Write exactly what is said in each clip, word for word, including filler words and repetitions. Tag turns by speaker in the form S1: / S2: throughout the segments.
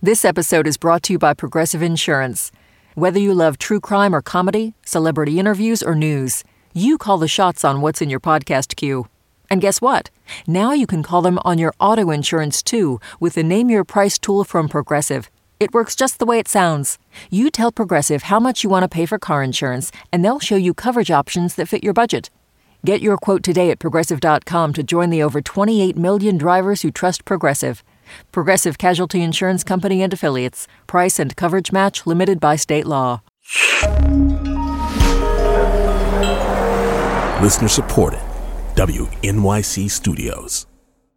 S1: This episode is brought to you by Progressive Insurance. Whether you love true crime or comedy, celebrity interviews or news, you call the shots on what's in your podcast queue. And guess what? Now you can call them on your auto insurance too with the Name Your Price tool from Progressive. It works just the way it sounds. You tell Progressive how much you want to pay for car insurance, and they'll show you coverage options that fit your budget. Get your quote today at Progressive dot com to join the over twenty-eight million drivers who trust Progressive. Progressive Casualty Insurance Company and Affiliates. Price and coverage match limited by state law.
S2: Listener supported. W N Y C Studios.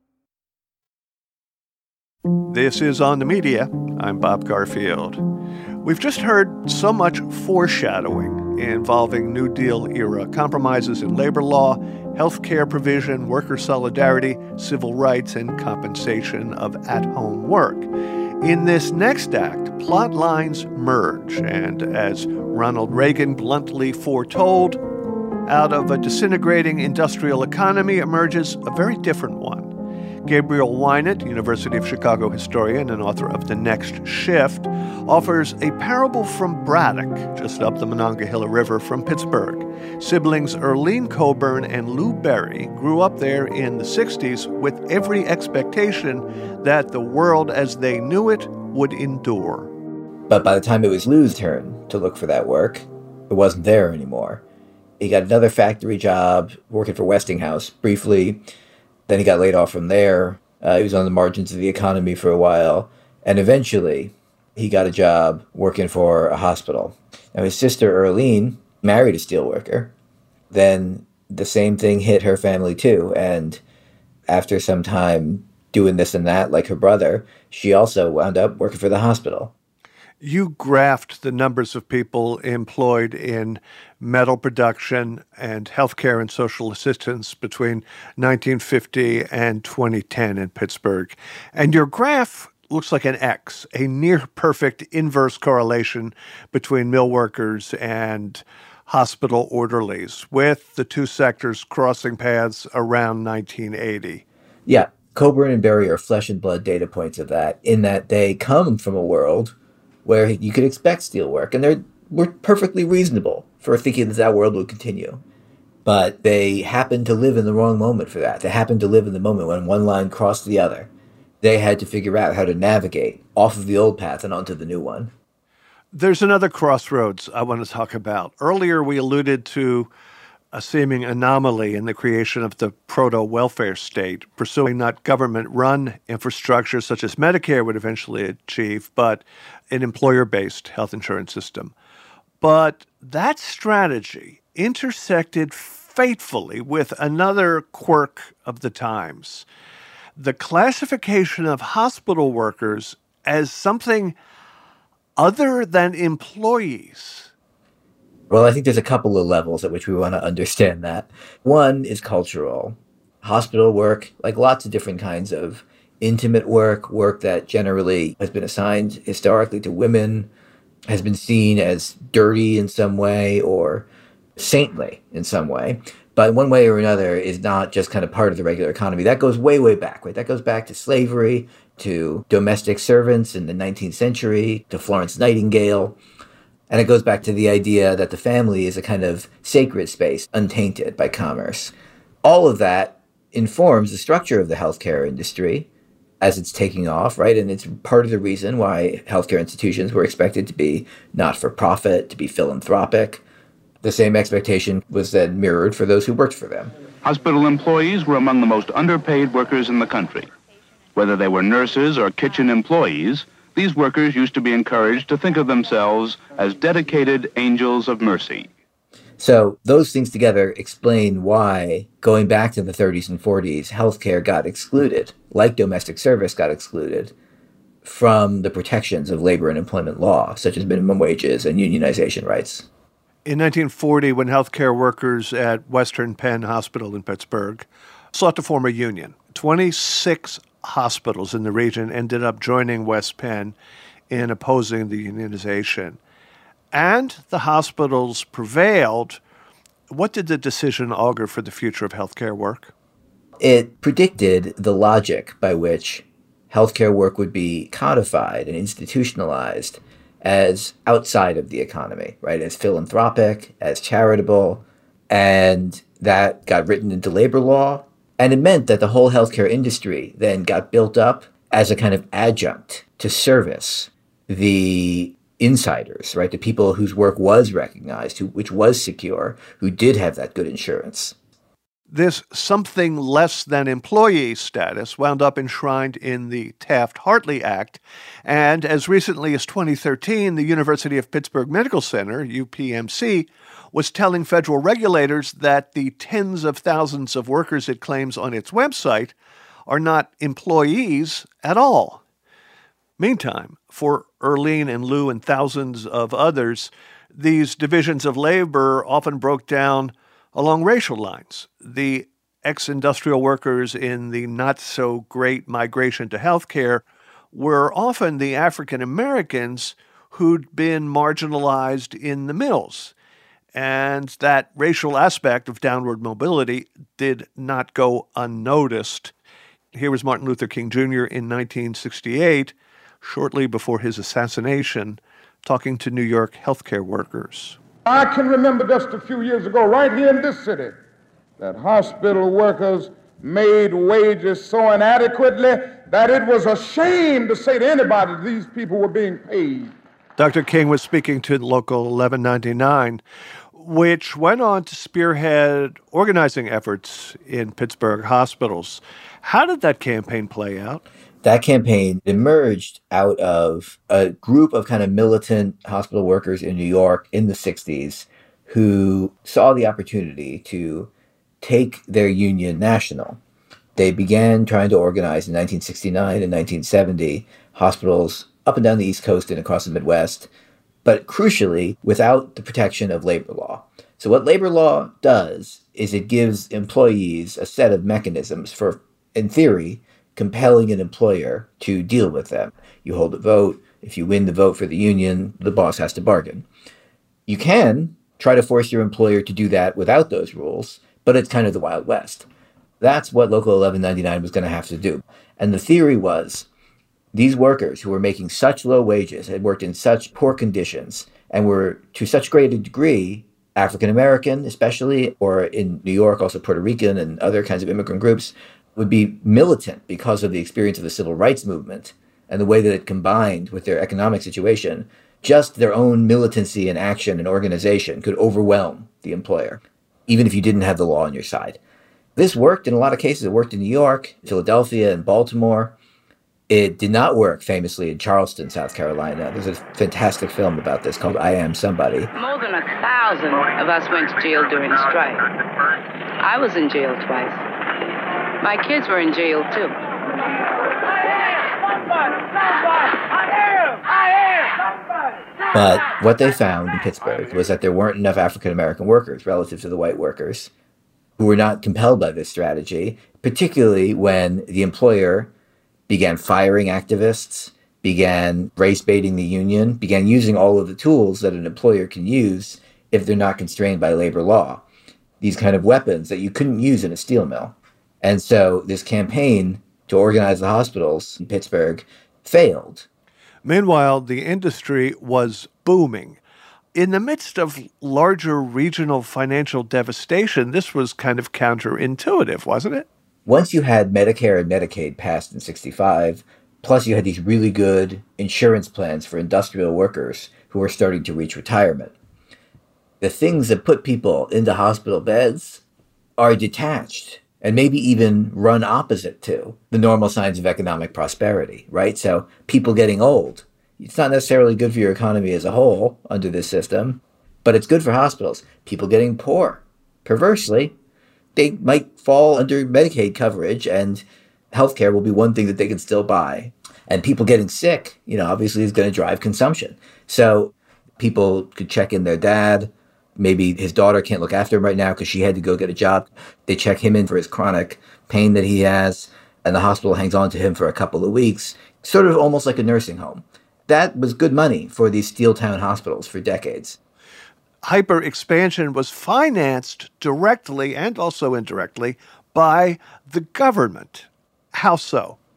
S3: This is On the Media. I'm Bob Garfield. We've just heard so much foreshadowing involving New Deal-era compromises in labor law, health care provision, worker solidarity, civil rights, and compensation of at-home work. In this next act, plot lines merge, and as Ronald Reagan bluntly foretold, out of a disintegrating industrial economy emerges a very different one. Gabriel Wynant, University of Chicago historian and author of The Next Shift, offers a parable from Braddock, just up the Monongahela River from Pittsburgh. Siblings Earlene Coburn and Lou Berry grew up there in the sixties with every expectation that the world as they knew it would endure.
S4: But by the time it was Lou's turn to look for that work, it wasn't there anymore. He got another factory job working for Westinghouse briefly. Then he got laid off from there. Uh, he was on the margins of the economy for a while. And eventually, he got a job working for a hospital. Now, his sister, Earlene, married a steelworker. Then the same thing hit her family, too. And after some time doing this and that, like her brother, she also wound up working for the hospital.
S3: You graphed the numbers of people employed in metal production and healthcare and social assistance between nineteen fifty and twenty ten in Pittsburgh. And your graph looks like an X, a near-perfect inverse correlation between mill workers and hospital orderlies, with the two sectors crossing paths around nineteen eighty.
S4: Yeah, Coburn and Berry are flesh and blood data points of that, in that they come from a world where you could expect steelwork, and they were perfectly reasonable for thinking that that world would continue. But they happened to live in the wrong moment for that. They happened to live in the moment when one line crossed the other. They had to figure out how to navigate off of the old path and onto the new one.
S3: There's another crossroads I want to talk about. Earlier, we alluded to a seeming anomaly in the creation of the proto-welfare state, pursuing not government-run infrastructure such as Medicare would eventually achieve, but an employer-based health insurance system. But that strategy intersected fatefully with another quirk of the times: the classification of hospital workers as something other than employees.
S4: Well, I think there's a couple of levels at which we want to understand that. One is cultural. Hospital work, like lots of different kinds of intimate work, work that generally has been assigned historically to women, has been seen as dirty in some way or saintly in some way, but one way or another is not just kind of part of the regular economy. That goes way, way back, right? That goes back to slavery, to domestic servants in the nineteenth century, to Florence Nightingale. And it goes back to the idea that the family is a kind of sacred space, untainted by commerce. All of that informs the structure of the healthcare industry as it's taking off, right? And it's part of the reason why healthcare institutions were expected to be not-for-profit, to be philanthropic. The same expectation was then mirrored for those who worked for them.
S5: Hospital employees were among the most underpaid workers in the country. Whether they were nurses or kitchen employees, these workers used to be encouraged to think of themselves as dedicated angels of mercy.
S4: So those things together explain why, going back to the thirties and forties, healthcare got excluded, like domestic service got excluded, from the protections of labor and employment law, such as minimum wages and unionization rights.
S3: In nineteen forty, when healthcare workers at Western Penn Hospital in Pittsburgh sought to form a union, twenty-six hospitals in the region ended up joining West Penn in opposing the unionization. And the hospitals prevailed. What did the decision augur for the future of healthcare work?
S4: It predicted the logic by which healthcare work would be codified and institutionalized as outside of the economy, right? As philanthropic, as charitable, and that got written into labor law. And it meant that the whole healthcare industry then got built up as a kind of adjunct to service the insiders, right? The people whose work was recognized, who, which was secure, who did have that good insurance.
S3: This something less than employee status wound up enshrined in the Taft-Hartley Act, and as recently as twenty thirteen, the University of Pittsburgh Medical Center, U P M C, was telling federal regulators that the tens of thousands of workers it claims on its website are not employees at all. Meantime, for Earlene and Lou and thousands of others, these divisions of labor often broke down along racial lines. The ex-industrial workers in the not-so-great migration to healthcare were often the African Americans who'd been marginalized in the mills. And that racial aspect of downward mobility did not go unnoticed. Here was Martin Luther King Junior in nineteen sixty-eight, shortly before his assassination, talking to New York healthcare workers.
S6: I can remember just a few years ago, right here in this city, that hospital workers made wages so inadequately that it was a shame to say to anybody that these people were being paid.
S3: Doctor King was speaking to Local eleven ninety-nine, which went on to spearhead organizing efforts in Pittsburgh hospitals. How did that campaign play out?
S4: That campaign emerged out of a group of kind of militant hospital workers in New York in the sixties who saw the opportunity to take their union national. They began trying to organize in nineteen sixty-nine and nineteen seventy hospitals up and down the East Coast and across the Midwest, but crucially, without the protection of labor law. So what labor law does is it gives employees a set of mechanisms for, in theory, compelling an employer to deal with them. You hold a vote. If you win the vote for the union, the boss has to bargain. You can try to force your employer to do that without those rules, but it's kind of the Wild West. That's what Local eleven ninety-nine was going to have to do. And the theory was these workers who were making such low wages, had worked in such poor conditions, and were to such great a degree African American especially, or in New York also Puerto Rican and other kinds of immigrant groups, would be militant because of the experience of the civil rights movement and the way that it combined with their economic situation. Just their own militancy and action and organization could overwhelm the employer, even if you didn't have the law on your side. This worked in a lot of cases. It worked in New York, Philadelphia, and Baltimore. It did not work famously in Charleston, South Carolina. There's a fantastic film about this called I Am Somebody.
S7: More than a thousand of us went to jail during the strike. I was in jail twice. My kids were in jail, too.
S4: But what they found in Pittsburgh was that there weren't enough African-American workers relative to the white workers who were not compelled by this strategy, particularly when the employer began firing activists, began race-baiting the union, began using all of the tools that an employer can use if they're not constrained by labor law. These kind of weapons that you couldn't use in a steel mill. And so this campaign to organize the hospitals in Pittsburgh failed.
S3: Meanwhile, the industry was booming. In the midst of larger regional financial devastation, this was kind of counterintuitive, wasn't it?
S4: Once you had Medicare and Medicaid passed in sixty-five, plus you had these really good insurance plans for industrial workers who were starting to reach retirement, the things that put people into hospital beds are detached and maybe even run opposite to the normal signs of economic prosperity, right? So people getting old, it's not necessarily good for your economy as a whole under this system, but it's good for hospitals. People getting poor, perversely, they might fall under Medicaid coverage and healthcare will be one thing that they can still buy. And people getting sick, you know, obviously is going to drive consumption. So people could check in their dad. Maybe his daughter can't look after him right now because she had to go get a job. They check him in for his chronic pain that he has, and the hospital hangs on to him for a couple of weeks, sort of almost like a nursing home. That was good money for these steel town hospitals for decades.
S3: Hyper expansion was financed directly and also indirectly by the government. How so?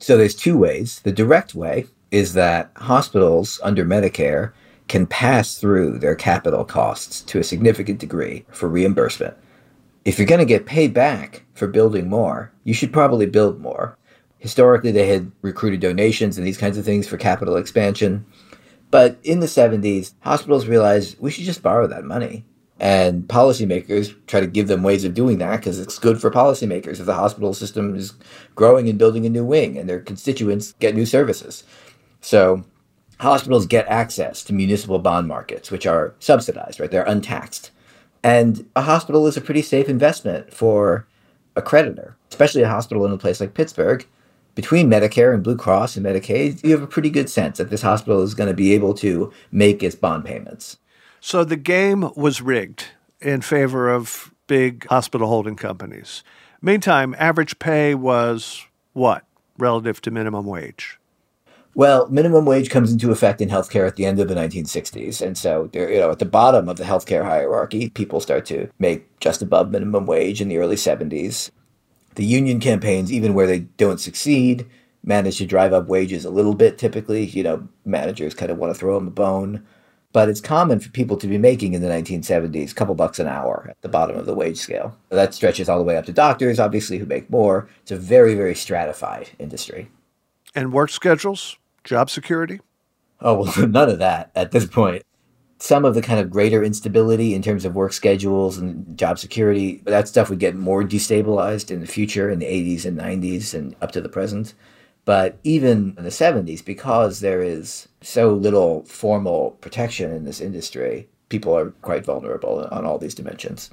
S4: So there's two ways. The direct way is that hospitals under Medicare can pass through their capital costs to a significant degree for reimbursement. If you're going to get paid back for building more, you should probably build more. Historically, they had recruited donations and these kinds of things for capital expansion. But in the seventies, hospitals realized we should just borrow that money. And policymakers try to give them ways of doing that because it's good for policymakers if the hospital system is growing and building a new wing and their constituents get new services. So hospitals get access to municipal bond markets, which are subsidized, right? They're untaxed. And a hospital is a pretty safe investment for a creditor, especially a hospital in a place like Pittsburgh. Between Medicare and Blue Cross and Medicaid, you have a pretty good sense that this hospital is going to be able to make its bond payments.
S3: So the game was rigged in favor of big hospital holding companies. Meantime, average pay was what relative to minimum wage?
S4: Well, minimum wage comes into effect in healthcare at the end of the nineteen sixties. And so, you know, at the bottom of the healthcare hierarchy, people start to make just above minimum wage in the early seventies. The union campaigns, even where they don't succeed, manage to drive up wages a little bit typically. You know, managers kind of want to throw them a bone. But it's common for people to be making in the nineteen seventies a couple bucks an hour at the bottom of the wage scale. That stretches all the way up to doctors, obviously, who make more. It's a very, very stratified industry.
S3: And work schedules? Job security?
S4: Oh, well, none of that at this point. Some of the kind of greater instability in terms of work schedules and job security, but that stuff would get more destabilized in the future, in the eighties and nineties and up to the present. But even in the seventies, because there is so little formal protection in this industry, people are quite vulnerable on all these dimensions.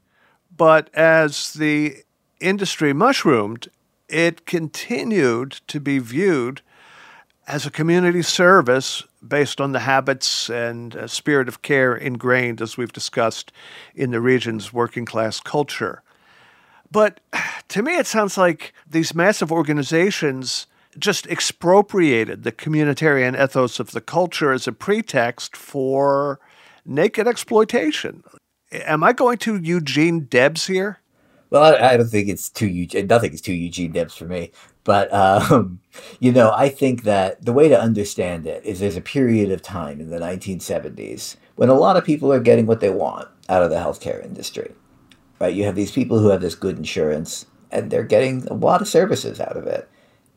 S3: But as the industry mushroomed, it continued to be viewed as a community service based on the habits and uh, spirit of care ingrained, as we've discussed, in the region's working class culture. But to me, it sounds like these massive organizations just expropriated the communitarian ethos of the culture as a pretext for naked exploitation. Am I going to Eugene Debs here?
S4: Well, I, I don't think it's too Eugene, nothing is too Eugene Debs for me. But, um, you know, I think that the way to understand it is there's a period of time in the nineteen seventies when a lot of people are getting what they want out of the healthcare industry, right? You have these people who have this good insurance and they're getting a lot of services out of it.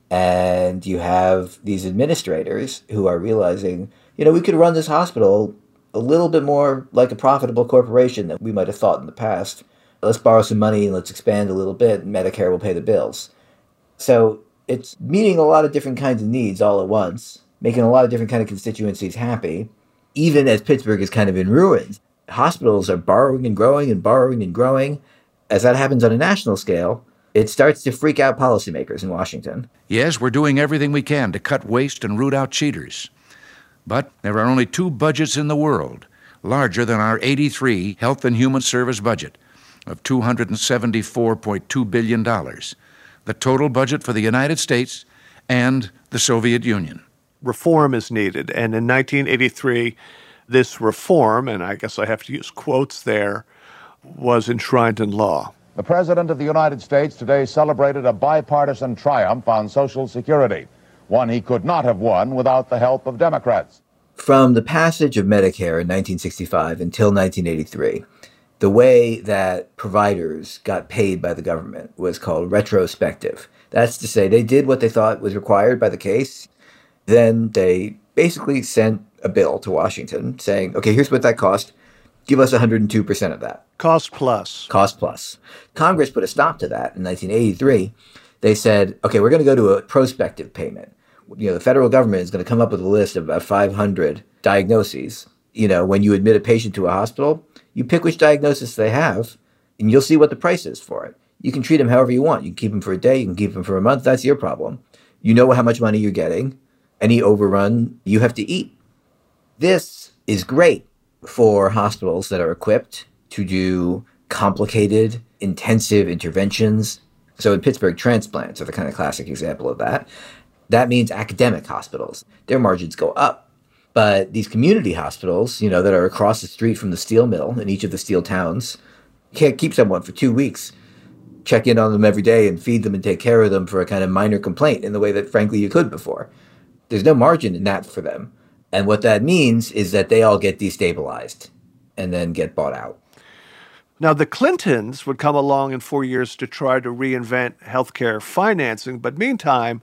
S4: And you have these administrators who are realizing, you know, we could run this hospital a little bit more like a profitable corporation than we might have thought in the past. Let's borrow some money and let's expand a little bit and Medicare will pay the bills. So it's meeting a lot of different kinds of needs all at once, making a lot of different kind of constituencies happy, even as Pittsburgh is kind of in ruins. Hospitals are borrowing and growing and borrowing and growing. As that happens on a national scale, it starts to freak out policymakers in Washington.
S8: Yes, we're doing everything we can to cut waste and root out cheaters. But there are only two budgets in the world larger than our eighty-three Health and Human Service budget of two hundred seventy-four point two billion dollars. The total budget for the United States and the Soviet Union.
S3: Reform is needed. And in nineteen eighty-three, this reform, and I guess I have to use quotes there, was enshrined in law.
S9: The President of the United States today celebrated a bipartisan triumph on Social Security, one he could not have won without the help of Democrats.
S4: From the passage of Medicare in nineteen sixty-five until nineteen eighty-three, the way that providers got paid by the government was called retrospective. That's to say, they did what they thought was required by the case. Then they basically sent a bill to Washington saying, okay, here's what that cost. Give us one hundred two percent of that.
S3: Cost plus.
S4: Cost plus. Congress put a stop to that in nineteen eighty-three. They said, okay, we're going to go to a prospective payment. You know, the federal government is going to come up with a list of about five hundred diagnoses. You know, when you admit a patient to a hospital, you pick which diagnosis they have, and you'll see what the price is for it. You can treat them however you want. You can keep them for a day. You can keep them for a month. That's your problem. You know how much money you're getting. Any overrun, you have to eat. This is great for hospitals that are equipped to do complicated, intensive interventions. So in Pittsburgh, transplants are the kind of classic example of that. That means academic hospitals. Their margins go up. But these community hospitals, you know, that are across the street from the steel mill in each of the steel towns, you can't keep someone for two weeks. check in on them every day and feed them and take care of them for a kind of minor complaint in the way that, frankly, you could before. There's no margin in that for them. And what that means is that they all get destabilized and then get bought out.
S3: Now, the Clintons would come along in four years to try to reinvent healthcare financing, but meantime,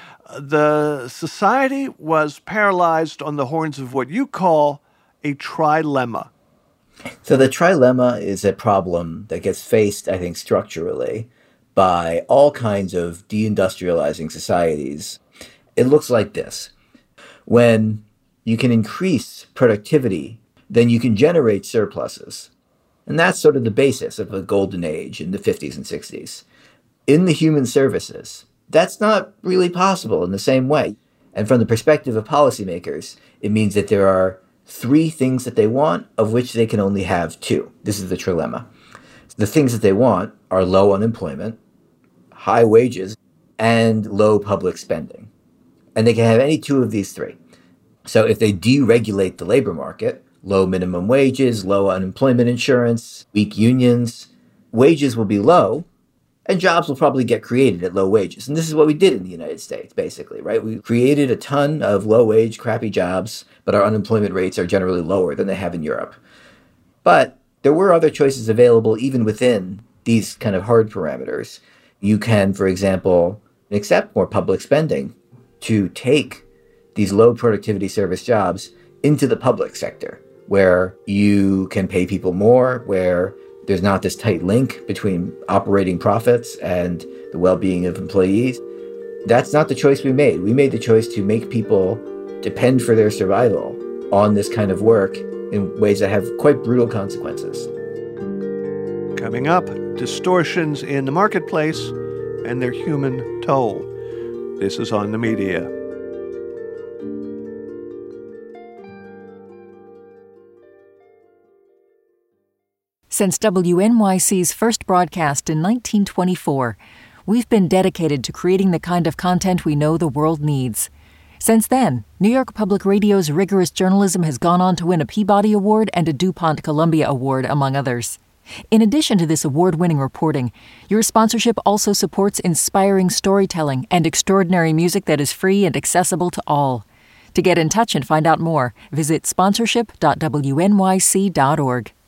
S3: the society was paralyzed on the horns of what you call a trilemma.
S4: So the trilemma is a problem that gets faced, I think, structurally by all kinds of deindustrializing societies. It looks like this. When you can increase productivity, then you can generate surpluses. And that's sort of the basis of a golden age in the fifties and sixties. In the human services, that's not really possible in the same way. And from the perspective of policymakers, it means that there are three things that they want, of which they can only have two. This is the trilemma. The things that they want are low unemployment, high wages, and low public spending. And they can have any two of these three. So if they deregulate the labor market, low minimum wages, low unemployment insurance, weak unions, wages will be low, and jobs will probably get created at low wages. And this is what we did in the United States, basically, right? We created a ton of low-wage, crappy jobs, but our unemployment rates are generally lower than they have in Europe. But there were other choices available even within these kind of hard parameters. You can, for example, accept more public spending to take these low productivity service jobs into the public sector, where you can pay people more, where there's not this tight link between operating profits and the well-being of employees. That's not the choice we made. We made the choice to make people depend for their survival on this kind of work in ways that have quite brutal consequences.
S3: Coming up, distortions in the marketplace and their human toll. This is On the Media.
S1: Since W N Y C's first broadcast in nineteen twenty-four, we've been dedicated to creating the kind of content we know the world needs. Since then, New York Public Radio's rigorous journalism has gone on to win a Peabody Award and a DuPont Columbia Award, among others. In addition to this award-winning reporting, your sponsorship also supports inspiring storytelling and extraordinary music that is free and accessible to all. To get in touch and find out more, visit sponsorship dot w n y c dot org.